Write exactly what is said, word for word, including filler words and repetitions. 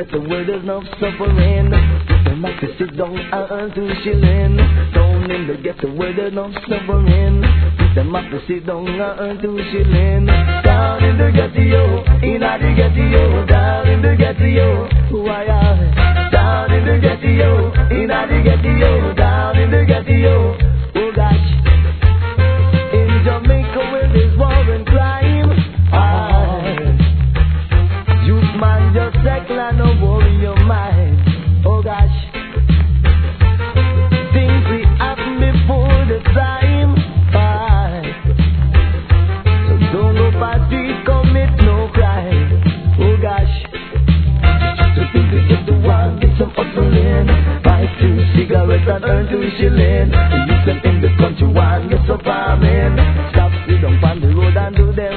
get the word there's no suffering. Them have to sit down and earn two shilling. Down in the ghetto where there's no suffering. Them have to sit down and earn two shilling. Down in the ghetto, in the ghetto, down in the ghetto, why are down in the ghetto, in the ghetto, down in the ghetto. Oh gosh, in Jamaica where there's war and crime, ah, youth man just settle and no worry your mind. Oh gosh, things we happen before the time, ah, so don't go party, commit no crime. Oh gosh, so think we get the one, get some hustling, buy two cigarettes and earn two shilling. The youth them in the country one, get some farming, stop, sit down on the road and do their